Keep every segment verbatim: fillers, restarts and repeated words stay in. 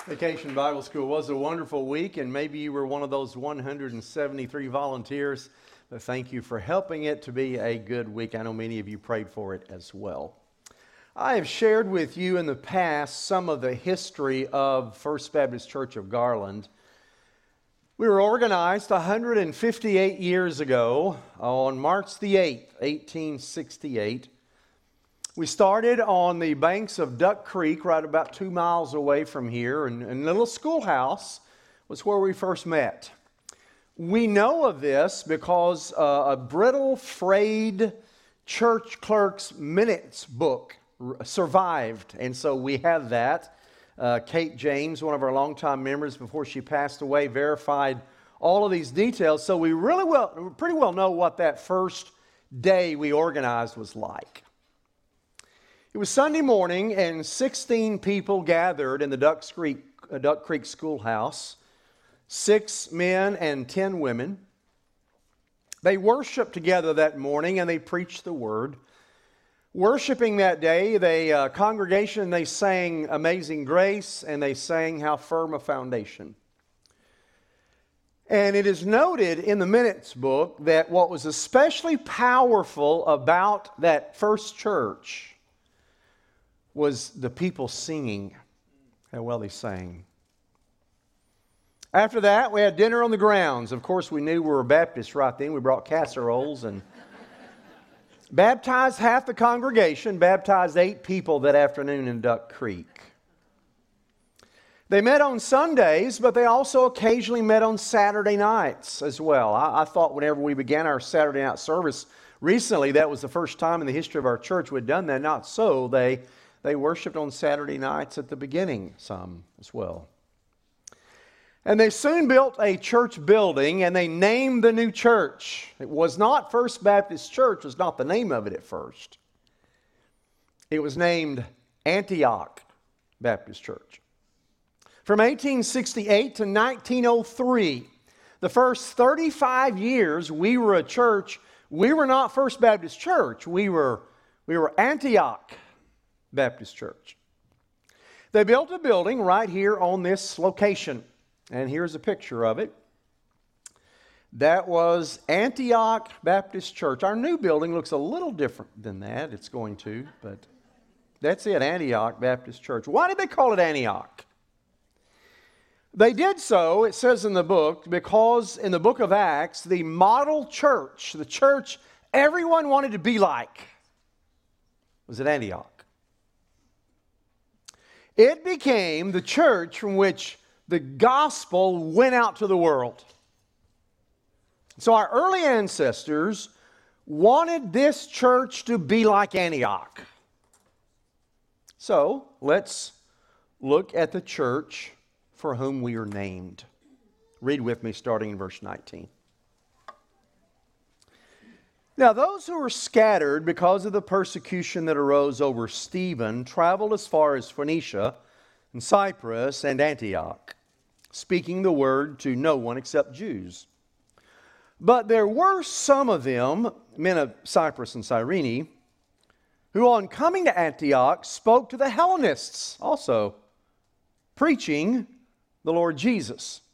Vacation Bible School was a wonderful week, and maybe you were one of those one hundred seventy-three volunteers, but thank you for helping it to be a good week. I know many of you prayed for it as well. I have shared with you in the past some of the history of First Baptist Church of Garland. We were organized one hundred fifty-eight years ago on March the eighth, eighteen sixty-eight. We started on the banks of Duck Creek, right about two miles away from here, and, and the little schoolhouse was where we first met. We know of this because uh, a brittle, frayed church clerk's minutes book survived, and so we have that. Uh, Kate James, one of our longtime members before she passed away, verified all of these details, so we really well, pretty well know what that first day we organized was like. It was Sunday morning, and sixteen people gathered in the Duck Creek, uh, Duck Creek Schoolhouse, six men and ten women. They worshiped together that morning, and they preached the Word. Worshiping that day, the uh, congregation, they sang Amazing Grace, and they sang How Firm a Foundation. And it is noted in the minutes book that what was especially powerful about that first church was the people singing, how well they sang. After that, we had dinner on the grounds. Of course, we knew we were Baptists right then. We brought casseroles and baptized half the congregation, baptized eight people that afternoon in Duck Creek. They met on Sundays, but they also occasionally met on Saturday nights as well. I, I thought whenever we began our Saturday night service recently, that was the first time in the history of our church we'd done that. Not so. They They worshiped on Saturday nights at the beginning some as well. And they soon built a church building, and they named the new church. It was not First Baptist Church, was not the name of it at first. It was named Antioch Baptist Church. From eighteen sixty-eight to nineteen oh three, the first thirty-five years we were a church, we were not First Baptist Church, we were, we were Antioch Baptist Church. They built a building right here on this location, and here's a picture of it. That was Antioch Baptist Church. Our new building looks a little different than that. It's going to, but that's it, Antioch Baptist Church. Why did they call it Antioch? They did so, it says in the book, because in the book of Acts, the model church, the church everyone wanted to be like, was at Antioch. It became the church from which the gospel went out to the world. So our early ancestors wanted this church to be like Antioch. So let's look at the church for whom we are named. Read with me starting in verse nineteen. Now, those who were scattered because of the persecution that arose over Stephen traveled as far as Phoenicia and Cyprus and Antioch, speaking the word to no one except Jews. But there were some of them, men of Cyprus and Cyrene, who on coming to Antioch spoke to the Hellenists also, preaching the Lord Jesus.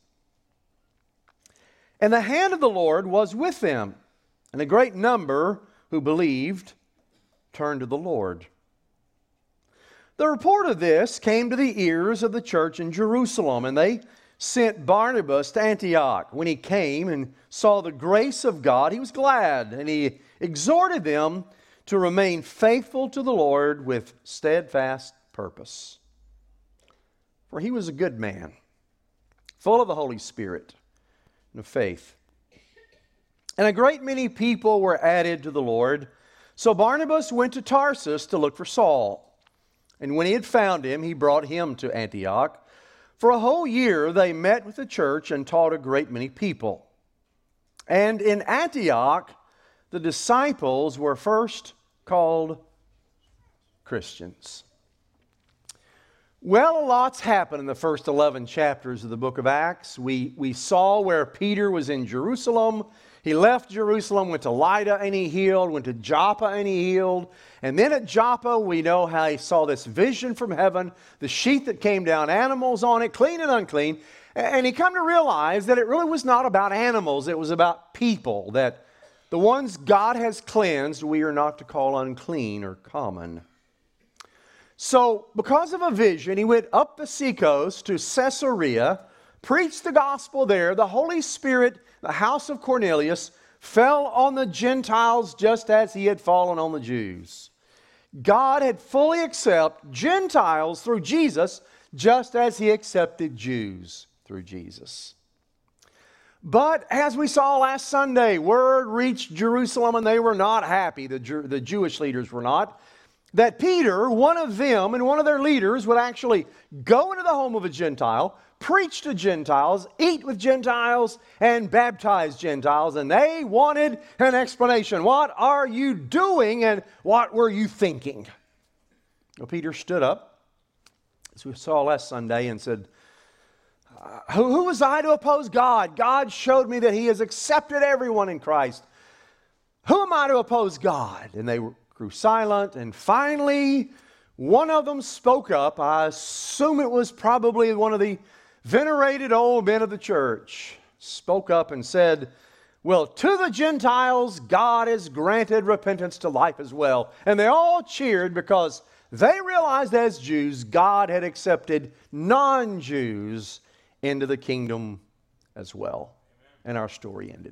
And the hand of the Lord was with them, and a great number who believed turned to the Lord. The report of this came to the ears of the church in Jerusalem, and they sent Barnabas to Antioch. When he came and saw the grace of God, he was glad, and he exhorted them to remain faithful to the Lord with steadfast purpose. For he was a good man, full of the Holy Spirit and of faith. And a great many people were added to the Lord. So Barnabas went to Tarsus to look for Saul. And when he had found him, he brought him to Antioch. For a whole year they met with the church and taught a great many people. And in Antioch, the disciples were first called Christians. Well, a lot's happened in the first eleven chapters of the book of Acts. We, we saw where Peter was in Jerusalem. He left Jerusalem, went to Lydda, and he healed, went to Joppa, and he healed. And then at Joppa, we know how he saw this vision from heaven, the sheet that came down, animals on it, clean and unclean. And he come to realize that it really was not about animals, it was about people, that the ones God has cleansed, we are not to call unclean or common. So, because of a vision, he went up the seacoast to Caesarea, preached the gospel there. The Holy Spirit, the house of Cornelius, fell on the Gentiles just as he had fallen on the Jews. God had fully accepted Gentiles through Jesus just as he accepted Jews through Jesus. But as we saw last Sunday, word reached Jerusalem and they were not happy. The, Jew, the Jewish leaders were not. That Peter, one of them and one of their leaders, would actually go into the home of a Gentile, preach to Gentiles, eat with Gentiles, and baptize Gentiles. And they wanted an explanation. What are you doing and what were you thinking? Well, Peter stood up, as we saw last Sunday, and said, Who, who was I to oppose God? God showed me that he has accepted everyone in Christ. Who am I to oppose God? And they grew silent, and finally one of them spoke up. I assume it was probably one of the venerated old men of the church. Spoke up and said, well, to the Gentiles God has granted repentance to life as well. And they all cheered because they realized as Jews God had accepted non-Jews into the kingdom as well. And our story ended.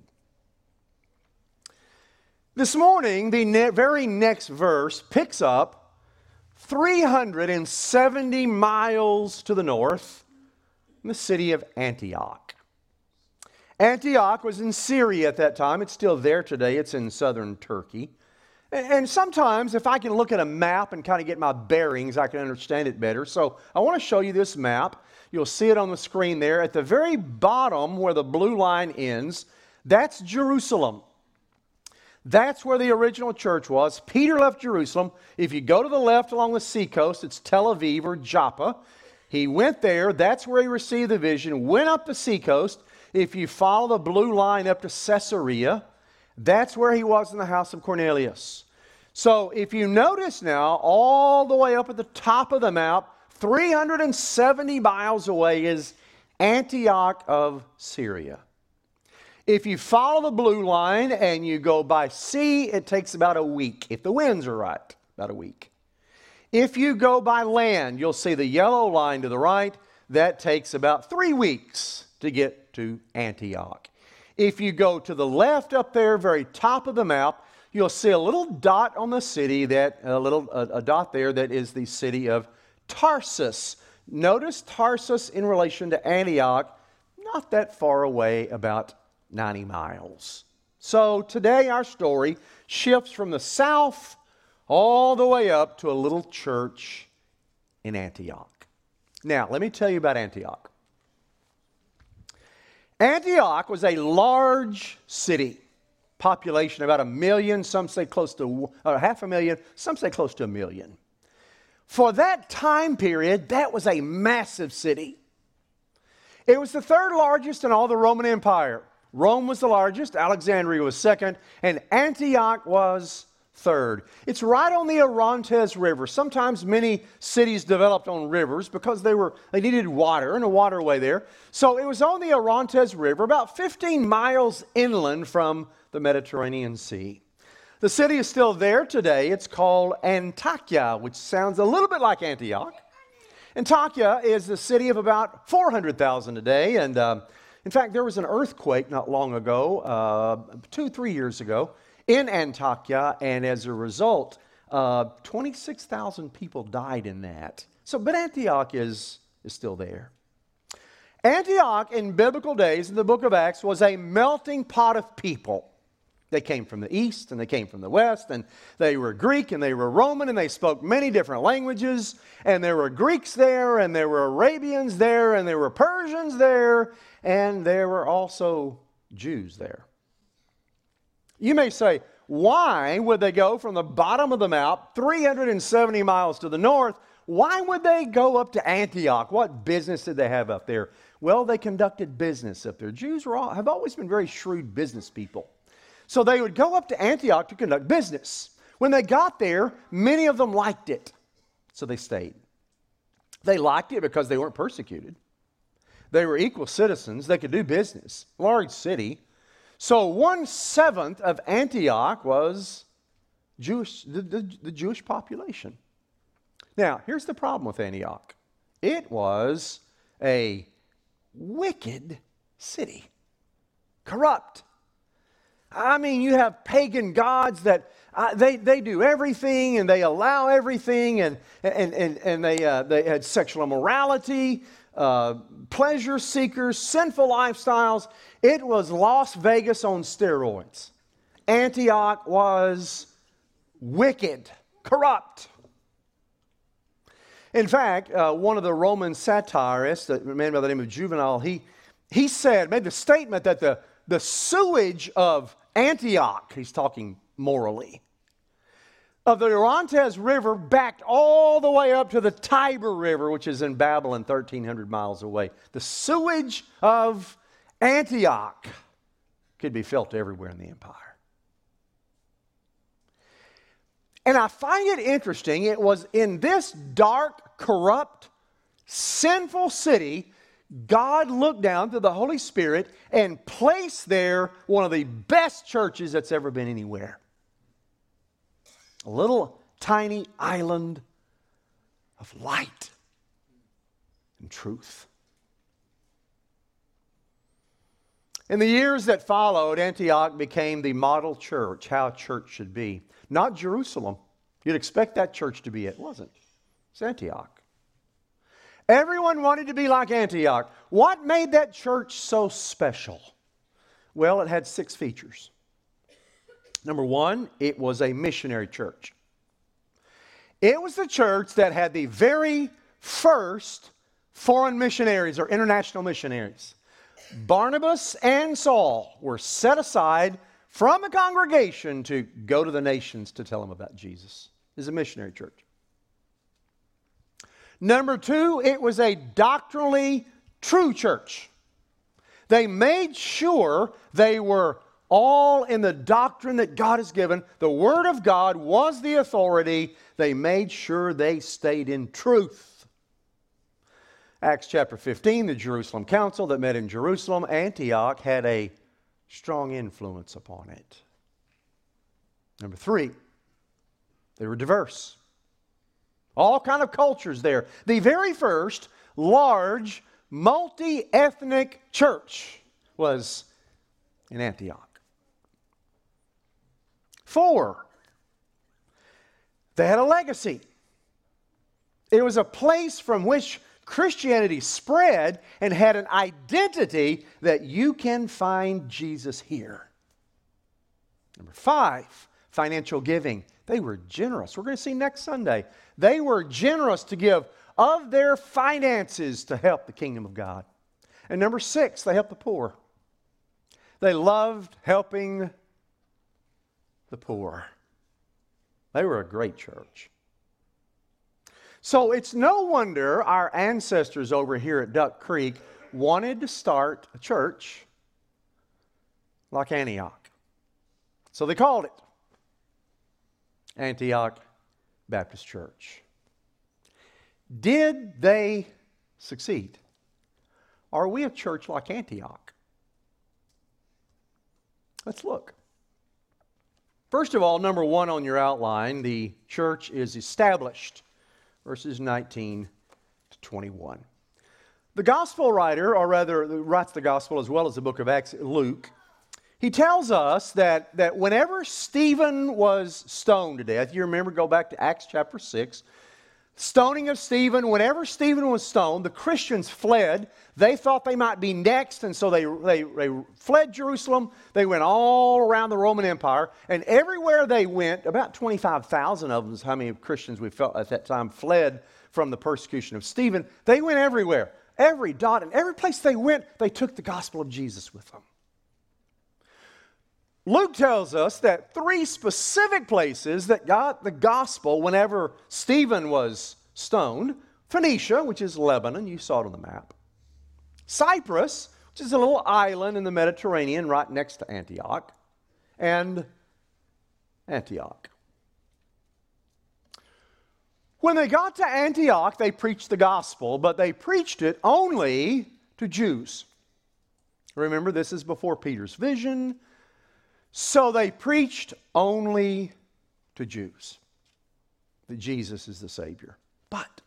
This morning, the ne- very next verse picks up three hundred seventy miles to the north in the city of Antioch. Antioch was in Syria at that time. It's still there today. It's in southern Turkey. And, and sometimes if I can look at a map and kind of get my bearings, I can understand it better. So I want to show you this map. You'll see it on the screen there. At the very bottom where the blue line ends, that's Jerusalem. That's where the original church was. Peter left Jerusalem. If you go to the left along the seacoast, it's Tel Aviv or Joppa. He went there. That's where he received the vision. Went up the seacoast. If you follow the blue line up to Caesarea, that's where he was in the house of Cornelius. So if you notice now, all the way up at the top of the map, three hundred seventy miles away is Antioch of Syria. If you follow the blue line and you go by sea, it takes about a week. If the winds are right, about a week. If you go by land, you'll see the yellow line to the right. That takes about three weeks to get to Antioch. If you go to the left up there, very top of the map, you'll see a little dot on the city, that a little a, a dot there that is the city of Tarsus. Notice Tarsus in relation to Antioch, not that far away, about ninety miles. So today our story shifts from the south all the way up to a little church in Antioch. Now, let me tell you about Antioch. Antioch was a large city. Population about a million, some say close to uh, half a million, some say close to a million. For that time period, that was a massive city. It was the third largest in all the Roman Empire. Rome was the largest, Alexandria was second, and Antioch was third. It's right on the Orontes River. Sometimes many cities developed on rivers because they were they needed water and a waterway there. So it was on the Orontes River, about fifteen miles inland from the Mediterranean Sea. The city is still there today. It's called Antakya, which sounds a little bit like Antioch. Antakya is a city of about four hundred thousand today, and uh, in fact, there was an earthquake not long ago, uh, two, three years ago, in Antakya, and as a result, uh, twenty-six thousand people died in that. So, but Antioch is, is still there. Antioch in biblical days, in the book of Acts, was a melting pot of people. They came from the east and they came from the west, and they were Greek and they were Roman, and they spoke many different languages, and there were Greeks there, and there were Arabians there, and there were Persians there, and there were also Jews there. You may say, why would they go from the bottom of the map, three hundred seventy miles to the north? Why would they go up to Antioch? What business did they have up there? Well, they conducted business up there. Jews were all, have always been very shrewd business people. So they would go up to Antioch to conduct business. When they got there, many of them liked it, so they stayed. They liked it because they weren't persecuted. They were equal citizens. They could do business. Large city. So one-seventh of Antioch was Jewish, the, the, the Jewish population. Now, here's the problem with Antioch. It was a wicked city. Corrupt. I mean, you have pagan gods that uh, they, they do everything and they allow everything, and, and, and, and they, uh, they had sexual immorality, uh, pleasure seekers, sinful lifestyles. It was Las Vegas on steroids. Antioch was wicked, corrupt. In fact, uh, one of the Roman satirists, a man by the name of Juvenal, he, he said, made the statement that the, the sewage of Antioch, he's talking morally, of the Orontes River backed all the way up to the Tiber River, which is in Babylon, thirteen hundred miles away. The sewage of Antioch could be felt everywhere in the empire. And I find it interesting, it was in this dark, corrupt, sinful city, God looked down through the Holy Spirit and placed there one of the best churches that's ever been anywhere. A little tiny island of light and truth. In the years that followed, Antioch became the model church, how a church should be. Not Jerusalem. You'd expect that church to be it. It wasn't. It's Antioch. Everyone wanted to be like Antioch. What made that church so special? Well, it had six features. Number one, it was a missionary church. It was the church that had the very first foreign missionaries or international missionaries. Barnabas and Saul were set aside from a congregation to go to the nations to tell them about Jesus. It is a missionary church. Number two, it was a doctrinally true church. They made sure they were all in the doctrine that God has given. The Word of God was the authority. They made sure they stayed in truth. Acts chapter fifteen, the Jerusalem Council that met in Jerusalem, Antioch had a strong influence upon it. Number three, they were diverse. All kind of cultures there. The very first large multi-ethnic church was in Antioch. Four, they had a legacy. It was a place from which Christianity spread and had an identity that you can find Jesus here. Number five, financial giving. They were generous. We're going to see next Sunday. They were generous to give of their finances to help the kingdom of God. And number six, they helped the poor. They loved helping the poor. They were a great church. So it's no wonder our ancestors over here at Duck Creek wanted to start a church like Antioch. So they called it Antioch Baptist Church. Did they succeed? Are we a church like Antioch? Let's look. First of all, number one on your outline, the church is established. Verses nineteen to twenty-one. The gospel writer, or rather writes the gospel as well as the book of Acts, Luke, he tells us that, that whenever Stephen was stoned to death, you remember, go back to Acts chapter six, stoning of Stephen, whenever Stephen was stoned, the Christians fled. They thought they might be next, and so they, they, they fled Jerusalem. They went all around the Roman Empire, and everywhere they went, about twenty-five thousand of them is how many Christians we felt at that time fled from the persecution of Stephen. They went everywhere. Every dot and every place they went, they took the gospel of Jesus with them. Luke tells us that three specific places that got the gospel whenever Stephen was stoned: Phoenicia, which is Lebanon, you saw it on the map; Cyprus, which is a little island in the Mediterranean right next to Antioch; and Antioch. When they got to Antioch, they preached the gospel, but they preached it only to Jews. Remember, this is before Peter's vision. So they preached only to Jews that Jesus is the Savior. But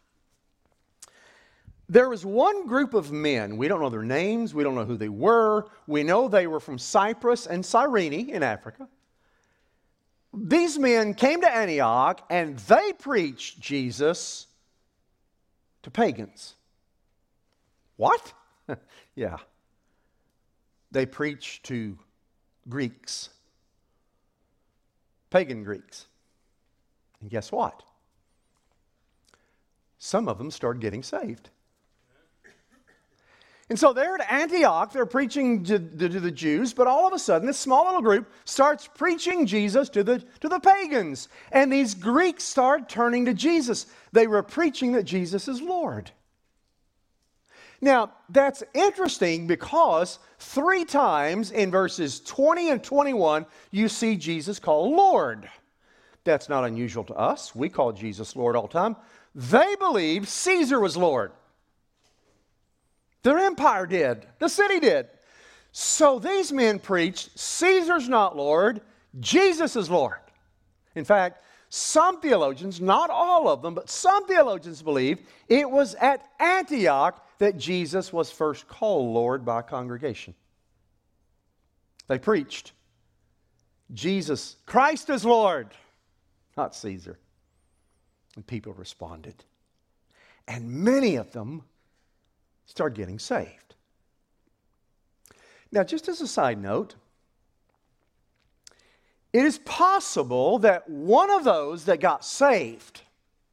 there was one group of men, we don't know their names, we don't know who they were, we know they were from Cyprus and Cyrene in Africa. These men came to Antioch and they preached Jesus to pagans. What? Yeah. They preached to Greeks, pagan Greeks. And guess what? Some of them started getting saved. And so they're at Antioch, they're preaching to, to, to the Jews, but all of a sudden this small little group starts preaching Jesus to the, to the pagans. And these Greeks start turning to Jesus. They were preaching that Jesus is Lord. Now, that's interesting because three times in verses twenty and twenty-one, you see Jesus called Lord. That's not unusual to us. We call Jesus Lord all the time. They believed Caesar was Lord. Their empire did. The city did. So these men preached, Caesar's not Lord, Jesus is Lord. In fact, some theologians, not all of them, but some theologians believe it was at Antioch that Jesus was first called Lord by a congregation. They preached, Jesus, Christ is Lord, not Caesar. And people responded. And many of them started getting saved. Now, just as a side note, it is possible that one of those that got saved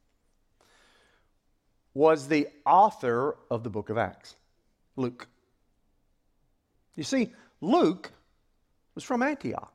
was the author of the book of Acts, Luke. You see, Luke was from Antioch.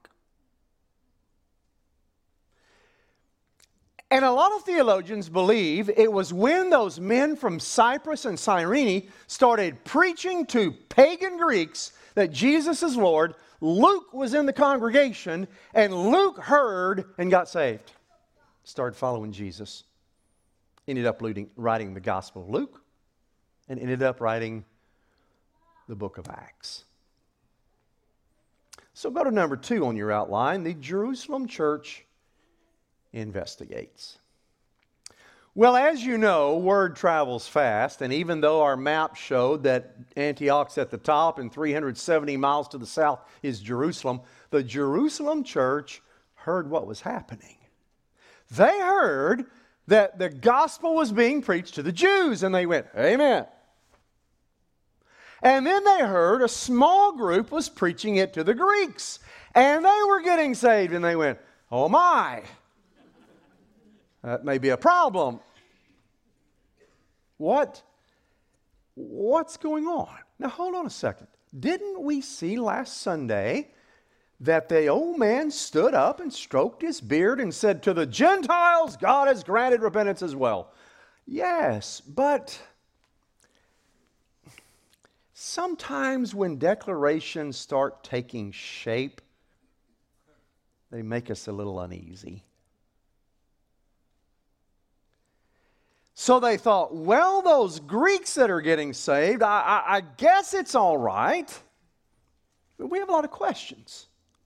And a lot of theologians believe it was when those men from Cyprus and Cyrene started preaching to pagan Greeks that Jesus is Lord. Luke was in the congregation, and Luke heard and got saved. Started following Jesus. Ended up writing the Gospel of Luke, and ended up writing the book of Acts. So go to number two on your outline, the Jerusalem church investigates. Well, as you know, word travels fast, and even though our map showed that Antioch's at the top and three hundred seventy miles to the south is Jerusalem, the Jerusalem church heard what was happening. They heard that the gospel was being preached to the Jews, and they went, amen. And then they heard a small group was preaching it to the Greeks, and they were getting saved, and they went, oh my. That may be a problem. What? What's going on? Now, hold on a second. Didn't we see last Sunday that the old man stood up and stroked his beard and said, to the Gentiles, God has granted repentance as well? Yes, but sometimes when declarations start taking shape, they make us a little uneasy. So they thought, well, those Greeks that are getting saved, I, I, I guess it's all right. But we have a lot of questions.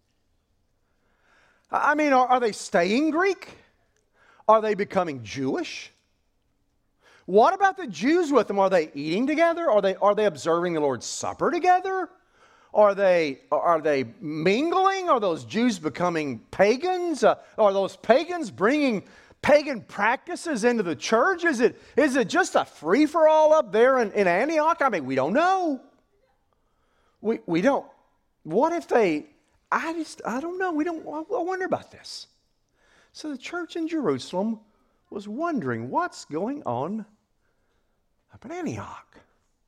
I mean, are, are they staying Greek? Are they becoming Jewish? What about the Jews with them? Are they eating together? Are they, are they observing the Lord's Supper together? Are they, are they mingling? Are those Jews becoming pagans? Uh, are those pagans bringing pagan practices into the church? Is it, is it just a free-for-all up there in, in Antioch? I mean, we don't know. We, we don't. What if they, I just, I don't know. We don't, I wonder about this. So the church in Jerusalem was wondering what's going on up in Antioch.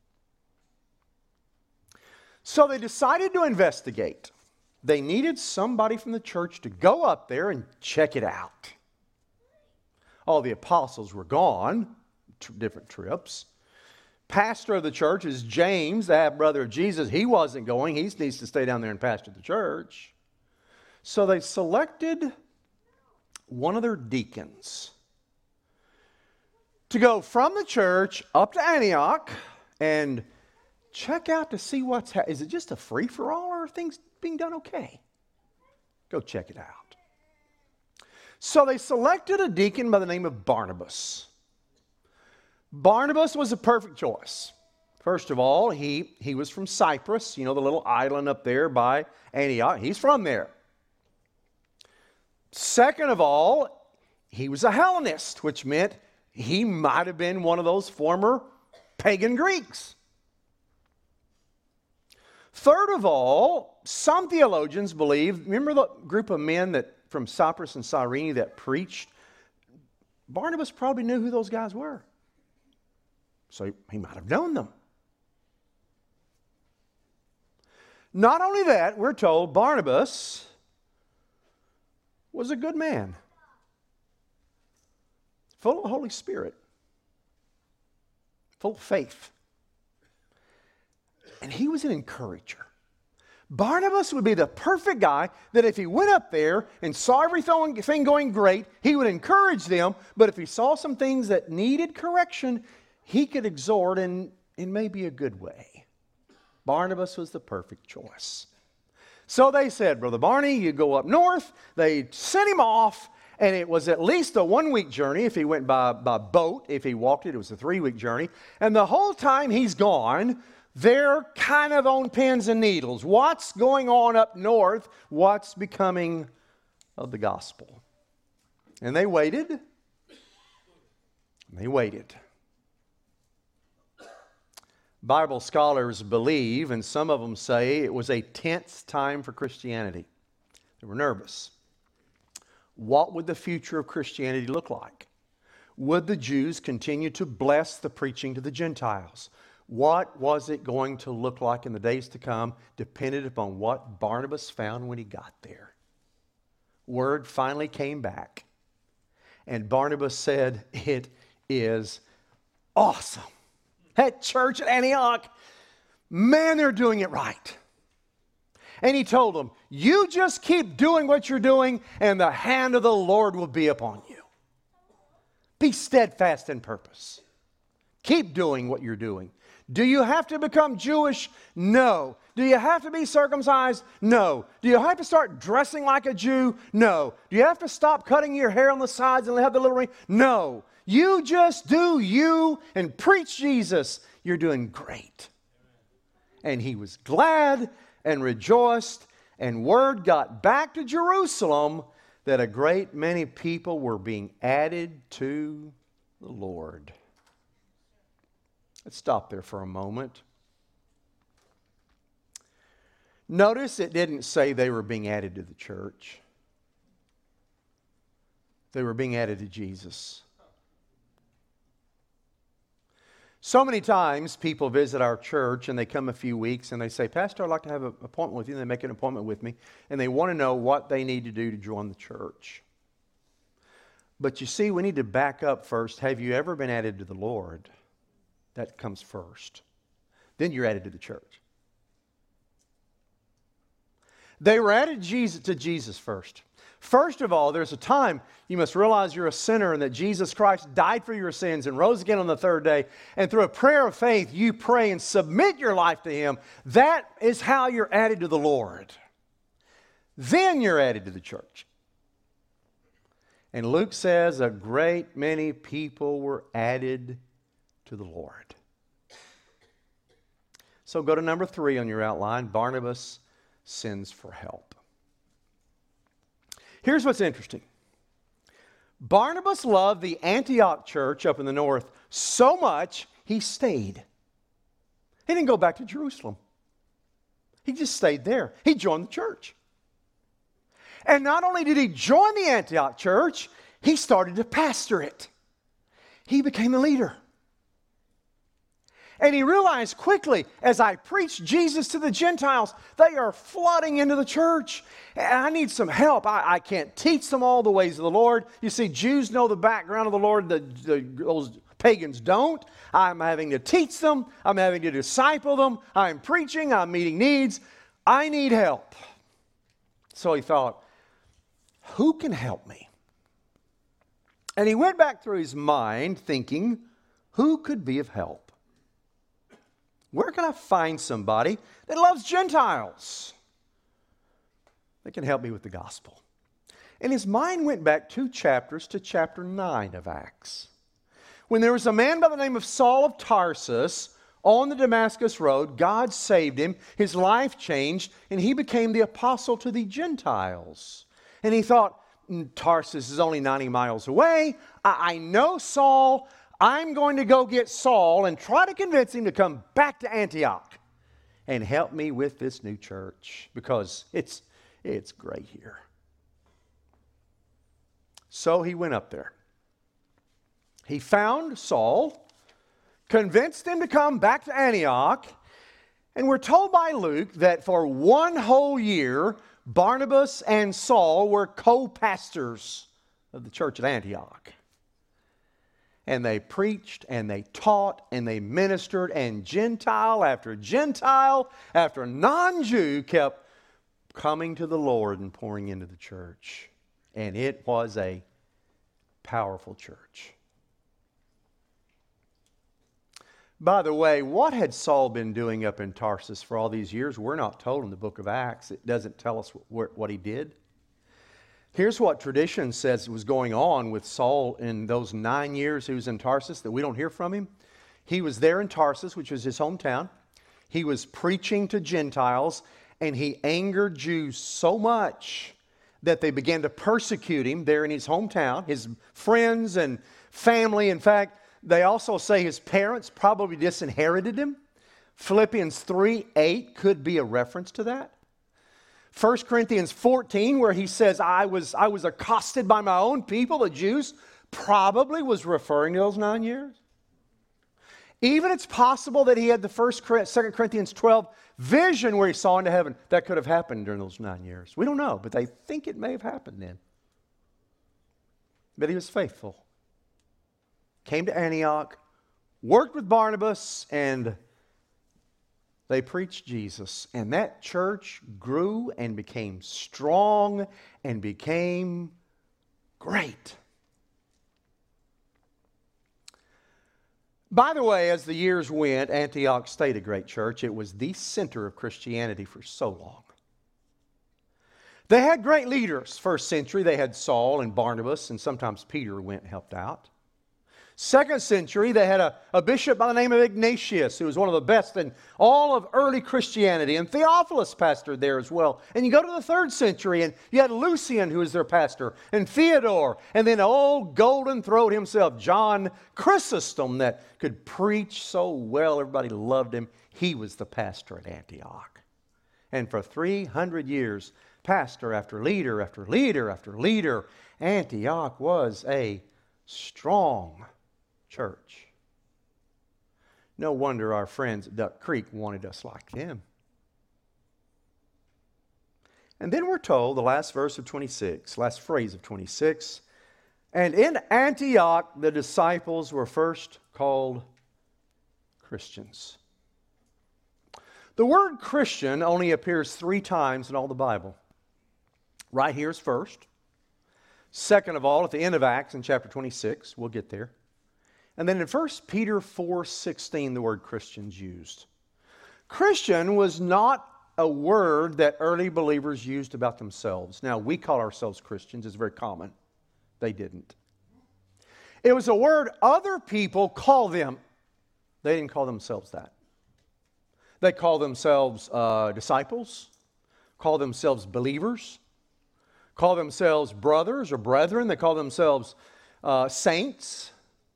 So they decided to investigate. They needed somebody from the church to go up there and check it out. All the apostles were gone, t- different trips. Pastor of the church is James, the half brother of Jesus. He wasn't going. He needs to stay down there and pastor the church. So they selected one of their deacons to go from the church up to Antioch and check out to see what's happening. Is it just a free-for-all, or are things being done okay? Go check it out. So they selected a deacon by the name of Barnabas. Barnabas was a perfect choice. First of all, he, he was from Cyprus, you know, the little island up there by Antioch. He's from there. Second of all, he was a Hellenist, which meant he might have been one of those former pagan Greeks. Third of all, some theologians believe, remember the group of men that from Cyprus and Cyrene that preached? Barnabas probably knew who those guys were. So he, he might have known them. Not only that, we're told Barnabas was a good man, full of the Holy Spirit, full of faith. And he was an encourager. Barnabas would be the perfect guy that if he went up there and saw everything going great, he would encourage them. But if he saw some things that needed correction, he could exhort in, in maybe a good way. Barnabas was the perfect choice. So they said, Brother Barney, you go up north. They sent him off, and it was at least a one-week journey if he went by, by boat. If he walked it, it was a three-week journey. And the whole time he's gone, they're kind of on pins and needles. What's going on up north? What's becoming of the gospel? And they waited. They waited. Bible scholars believe, and some of them say, it was a tense time for Christianity. They were nervous. What would the future of Christianity look like? Would the Jews continue to bless the preaching to the Gentiles? What was it going to look like in the days to come, depended upon what Barnabas found when he got there. Word finally came back, and Barnabas said, it is awesome. At church at Antioch, man, they're doing it right. And he told them, you just keep doing what you're doing, and the hand of the Lord will be upon you. Be steadfast in purpose. Keep doing what you're doing. Do you have to become Jewish? No. Do you have to be circumcised? No. Do you have to start dressing like a Jew? No. Do you have to stop cutting your hair on the sides and have the little ring? No. You just do you and preach Jesus. You're doing great. And he was glad and rejoiced, and word got back to Jerusalem that a great many people were being added to the Lord. Let's stop there for a moment. Notice it didn't say they were being added to the church. They were being added to Jesus. So many times people visit our church and they come a few weeks and they say, Pastor, I'd like to have an appointment with you. And they make an appointment with me and they want to know what they need to do to join the church. But you see, we need to back up first. Have you ever been added to the Lord? That comes first. Then you're added to the church. They were added Jesus, to Jesus first. First of all, there's a time you must realize you're a sinner and that Jesus Christ died for your sins and rose again on the third day. And through a prayer of faith, you pray and submit your life to Him. That is how you're added to the Lord. Then you're added to the church. And Luke says a great many people were added to the Lord. So go to number three on your outline. Barnabas sends for help. Here's what's interesting. Barnabas loved the Antioch church up in the north so much, he stayed. He didn't go back to Jerusalem. He just stayed there. He joined the church. And not only did he join the Antioch church, he started to pastor it. He became a leader. And he realized quickly, as I preach Jesus to the Gentiles, they are flooding into the church. And I need some help. I, I can't teach them all the ways of the Lord. You see, Jews know the background of the Lord. The, the, those pagans don't. I'm having to teach them. I'm having to disciple them. I'm preaching. I'm meeting needs. I need help. So he thought, who can help me? And he went back through his mind thinking, who could be of help? Where can I find somebody that loves Gentiles that can help me with the gospel? And his mind went back two chapters to chapter nine of Acts, when there was a man by the name of Saul of Tarsus on the Damascus road. God saved him, his life changed, and he became the apostle to the Gentiles. And he thought, Tarsus is only ninety miles away. I, I know Saul. I'm going to go get Saul and try to convince him to come back to Antioch and help me with this new church, because it's, it's great here. So he went up there. He found Saul, convinced him to come back to Antioch, and we're told by Luke that for one whole year, Barnabas and Saul were co-pastors of the church at Antioch. And they preached, and they taught, and they ministered, and Gentile after Gentile after non-Jew kept coming to the Lord and pouring into the church. And it was a powerful church. By the way, what had Saul been doing up in Tarsus for all these years? We're not told in the book of Acts. It doesn't tell us what, what he did. Here's what tradition says was going on with Saul in those nine years he was in Tarsus that we don't hear from him. He was there in Tarsus, which was his hometown. He was preaching to Gentiles, and he angered Jews so much that they began to persecute him there in his hometown, his friends and family. In fact, they also say his parents probably disinherited him. Philippians three eight could be a reference to that. First Corinthians fourteen, where he says, I was, I was accosted by my own people, the Jews, probably was referring to those nine years. Even it's possible that he had the first, Second Corinthians twelve vision where he saw into heaven. That could have happened during those nine years. We don't know, but they think it may have happened then. But he was faithful. Came to Antioch, worked with Barnabas, and they preached Jesus. And that church grew and became strong and became great. By the way, as the years went, Antioch stayed a great church. It was the center of Christianity for so long. They had great leaders. First century, they had Saul and Barnabas, and sometimes Peter went and helped out. Second century, they had a, a bishop by the name of Ignatius, who was one of the best in all of early Christianity, and Theophilus pastored there as well. And you go to the third century, and you had Lucian, who was their pastor, and Theodore, and then old golden-throat himself, John Chrysostom, that could preach so well, everybody loved him. He was the pastor at Antioch. And for three hundred years, pastor after leader after leader after leader, Antioch was a strong church. No wonder our friends at Duck Creek wanted us like them. And then we're told, the last verse of twenty-six, last phrase of twenty-six, and in Antioch the disciples were first called Christians. The word Christian only appears three times in all the Bible. Right here is first. Second of all, at the end of Acts in chapter twenty-six, we'll get there. And then in First Peter four sixteen, the word Christian's used. Christian was not a word that early believers used about themselves. Now, we call ourselves Christians. It's very common. They didn't. It was a word other people call them. They didn't call themselves that. They call themselves uh, disciples, call themselves believers, call themselves brothers or brethren. They call themselves uh, saints.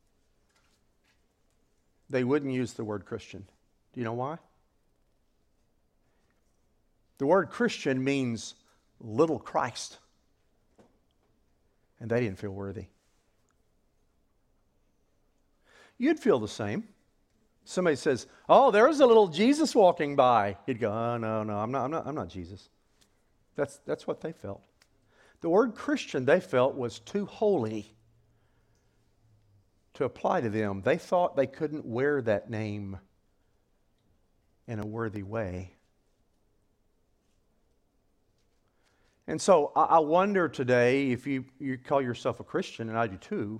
They wouldn't use the word Christian. Do you know why? The word Christian means little Christ. And they didn't feel worthy. You'd feel the same. Somebody says, oh, there's a little Jesus walking by. You'd go, oh, no, no, I'm not, I'm not, I'm not Jesus. That's, that's what they felt. The word Christian, they felt, was too holy to apply to them. They thought they couldn't wear that name in a worthy way. And so I I wonder today if you, you call yourself a Christian, and I do too,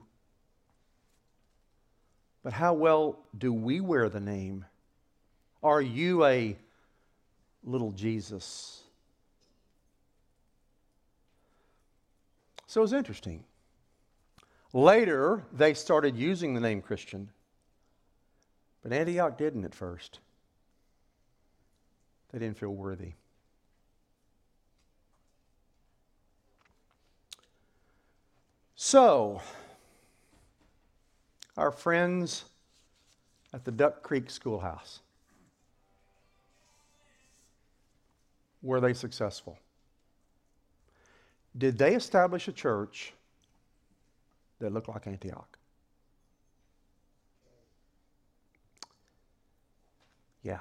but how well do we wear the name? Are you a little Jesus? So it's interesting. Later, they started using the name Christian, but Antioch didn't at first. They didn't feel worthy. So, our friends at the Duck Creek Schoolhouse, were they successful? Did they establish a church that looked like Antioch? Yeah.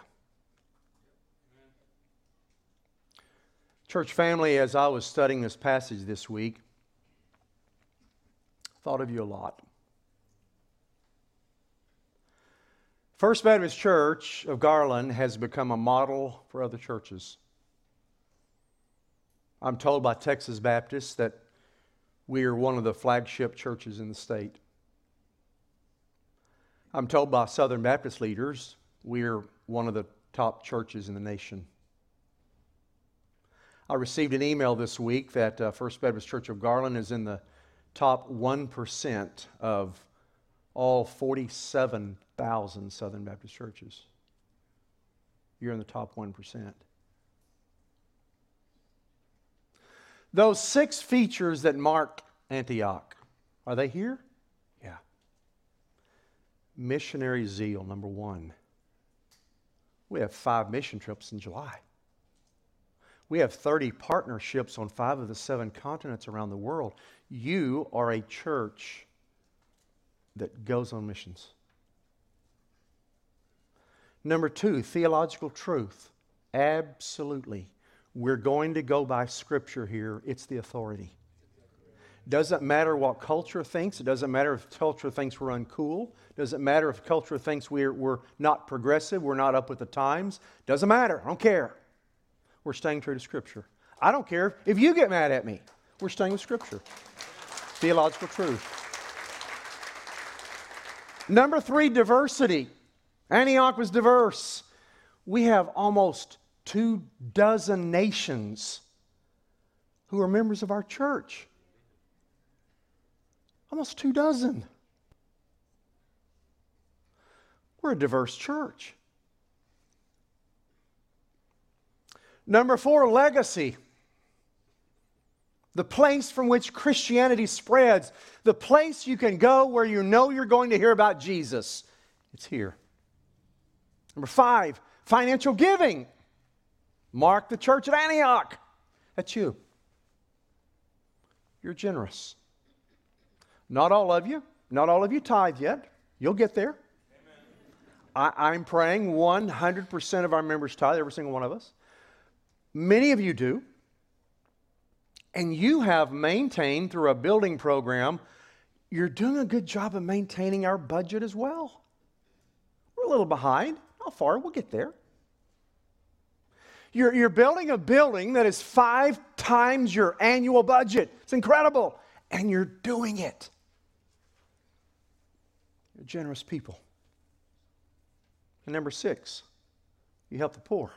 Church family, as I was studying this passage this week, thought of you a lot. First Baptist Church of Garland has become a model for other churches. I'm told by Texas Baptists that we are one of the flagship churches in the state. I'm told by Southern Baptist leaders we are one of the top churches in the nation. I received an email this week that uh, First Baptist Church of Garland is in the top one percent of all forty-seven thousand Southern Baptist churches. You're in the top one percent. Those six features that mark Antioch, are they here? Yeah. Missionary zeal, number one. We have five mission trips in July. We have thirty partnerships on five of the seven continents around the world. You are a church that goes on missions. Number two, theological truth. Absolutely. We're going to go by Scripture here. It's the authority. Doesn't matter what culture thinks. It doesn't matter if culture thinks we're uncool. Doesn't matter if culture thinks we're, we're not progressive, we're not up with the times. Doesn't matter. I don't care. We're staying true to Scripture. I don't care if you get mad at me. We're staying with Scripture. Theological truth. Number three, diversity. Antioch was diverse. We have almost two dozen nations who are members of our church. Almost two dozen. We're a diverse church. Number four, legacy. The place from which Christianity spreads. The place you can go where you know you're going to hear about Jesus. It's here. Number five, financial giving. Mark the church at Antioch. That's you. You're generous. Not all of you. Not all of you tithe yet. You'll get there. I, I'm praying one hundred percent of our members tithe, every single one of us. Many of you do. And you have maintained through a building program, you're doing a good job of maintaining our budget as well. We're a little behind. Not far. We'll get there. You're, you're building a building that is five times your annual budget. It's incredible. And you're doing it. You're generous people. And number six, you help the poor.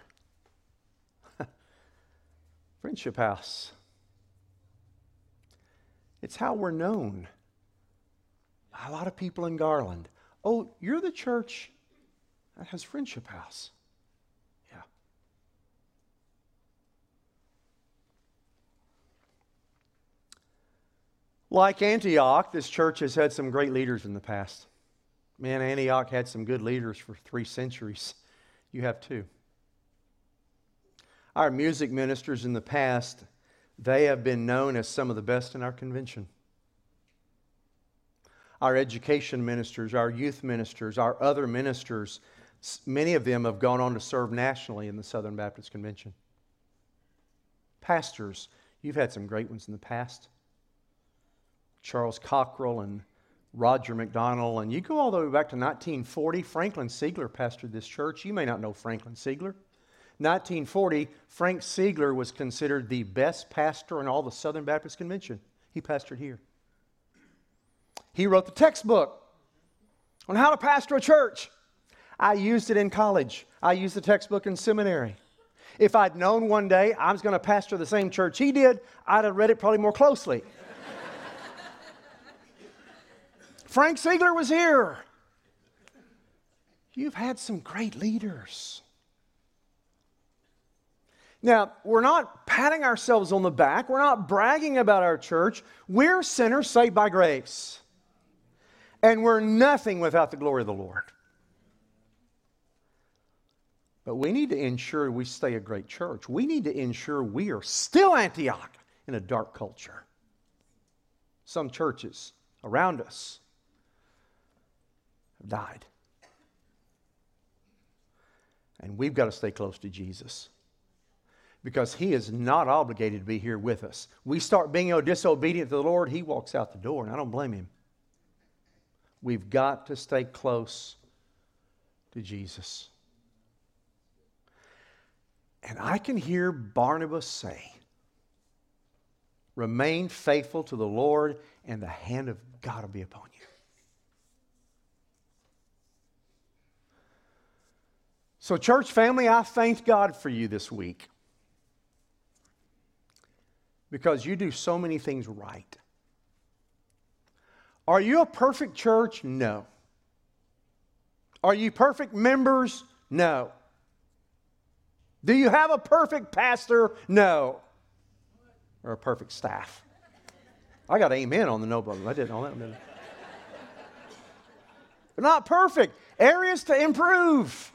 Friendship House. It's how we're known. A lot of people in Garland. Oh, you're the church that has Friendship House. Yeah. Like Antioch, this church has had some great leaders in the past. Man, Antioch had some good leaders for three centuries. You have too. Our music ministers in the past, they have been known as some of the best in our convention. Our education ministers, our youth ministers, our other ministers, many of them have gone on to serve nationally in the Southern Baptist Convention. Pastors, you've had some great ones in the past. Charles Cockrell and Roger McDonald, and you go all the way back to nineteen forty. Franklin Siegler pastored this church. You may not know Franklin Siegler. nineteen forty, Frank Siegler was considered the best pastor in all the Southern Baptist Convention. He pastored here. He wrote the textbook on how to pastor a church. I used it in college. I used the textbook in seminary. If I'd known one day I was going to pastor the same church he did, I'd have read it probably more closely. Frank Siegler was here. You've had some great leaders. Now, we're not patting ourselves on the back. We're not bragging about our church. We're sinners saved by grace. And we're nothing without the glory of the Lord. But we need to ensure we stay a great church. We need to ensure we are still Antioch in a dark culture. Some churches around us have died. And we've got to stay close to Jesus, because He is not obligated to be here with us. We start being disobedient to the Lord, He walks out the door, and I don't blame Him. We've got to stay close to Jesus. And I can hear Barnabas say, remain faithful to the Lord, and the hand of God will be upon you. So, church family, I thank God for you this week, because you do so many things right. Are you a perfect church? No. Are you perfect members? No. Do you have a perfect pastor? No. Or a perfect staff? I got amen on the no button. I didn't know that. Didn't I? They're not perfect. Areas to improve.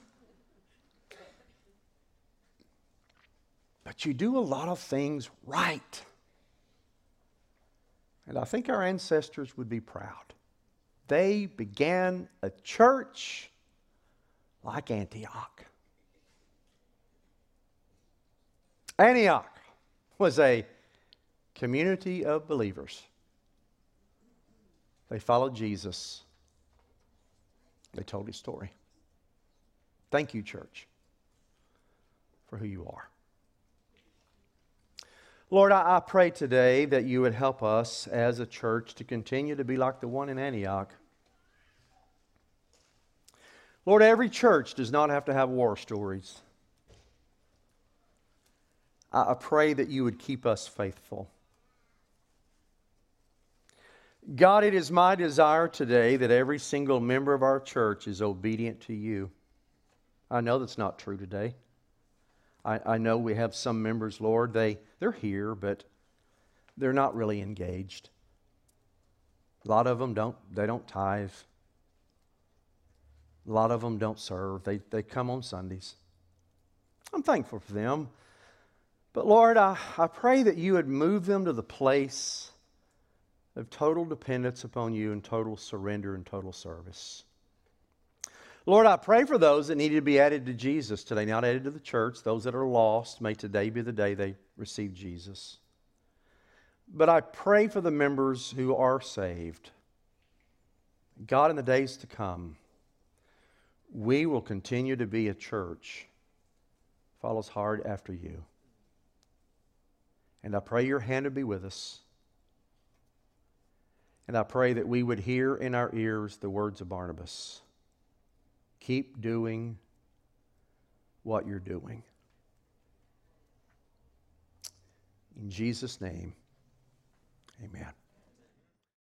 But you do a lot of things right. And I think our ancestors would be proud. They began a church like Antioch. Antioch was a community of believers. They followed Jesus. They told His story. Thank you, church, for who you are. Lord, I, I pray today that you would help us as a church to continue to be like the one in Antioch. Lord, every church does not have to have war stories. I, I pray that you would keep us faithful. God, it is my desire today that every single member of our church is obedient to you. I know that's not true today. I, I know we have some members, Lord, they, they're here, but they're not really engaged. A lot of them don't, they don't tithe. A lot of them don't serve. They, they come on Sundays. I'm thankful for them. But Lord, I, I pray that you would move them to the place of total dependence upon you and total surrender and total service. Lord, I pray for those that need to be added to Jesus today, not added to the church. Those that are lost, may today be the day they receive Jesus. But I pray for the members who are saved. God, in the days to come, we will continue to be a church that follows hard after you. And I pray your hand would be with us. And I pray that we would hear in our ears the words of Barnabas. Keep doing what you're doing. In Jesus' name, amen.